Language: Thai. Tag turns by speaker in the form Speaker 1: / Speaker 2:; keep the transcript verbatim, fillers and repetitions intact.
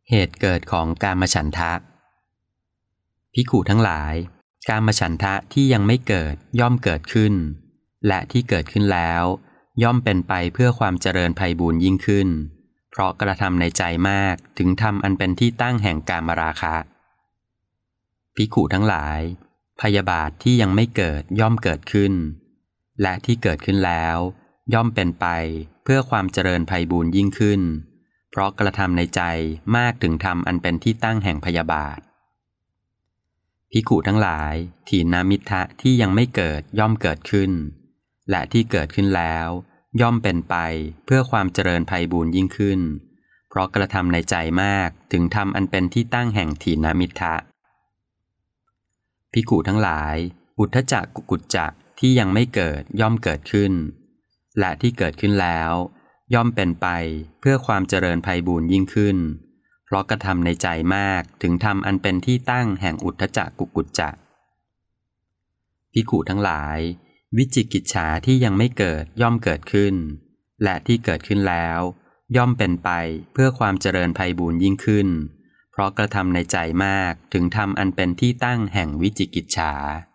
Speaker 1: เหตุเกิดของกามฉันทะภิกขุทั้งหลายกามฉันทะที่ยังไม่เกิดย่อมเกิดขึ้นและที่เกิดขึ้นแล้วย่อมเป็นไปเพื่อความเจริญไพบูลย์ยิ่งขึ้นเพราะกระทำในใจมากถึงทำอันเป็นที่ตั้งแห่งกามราคะภิกขุทั้งหลายพยาบาทที่ยังไม่เกิดย่อมเกิดขึ้นและที่เกิดขึ้นแล้วย่อมเป็นไปเพื่อความเจริญไพบูลย์ยิ่งขึ้นเพราะกระทำในใจมากถึงทำอันเป็นที่ตั้งแห่งพยาบาทภิกขุทั้งหลายถีนมิทธะที่ยังไม่เกิดย่อมเกิดขึ้นและที่เกิดขึ้นแล้วย่อมเป็นไปเพื่อความเจริญไพบูลย์ยิ่งขึ้นเพราะกระทำในใจมากถึงทำอันเป็นที่ตั้งแห่งถีนมิทธะภิกขุทั้งหลายอุทธัจจะกุกุจจะที่ยังไม่เกิดย่อมเกิดขึ้นและที่เกิดขึ้นแล้วย่อมเป็นไปเพื่อความเจริญไพบูลย์ยิ่งขึ้นเพราะกระทำในใจมากถึงทำอันเป็นที่ตั้งแห่งอุทธัจจะกุกุจจะภิกขุทั้งหลายวิจิกิจฉาที่ยังไม่เกิดย่อมเกิดขึ้นและที่เกิดขึ้นแล้วย่อมเป็นไปเพื่อความเจริญไพบูลย์ยิ่งขึ้นเพราะกระทำในใจมากถึงทำอันเป็นที่ตั้งแห่งวิจิกิจฉา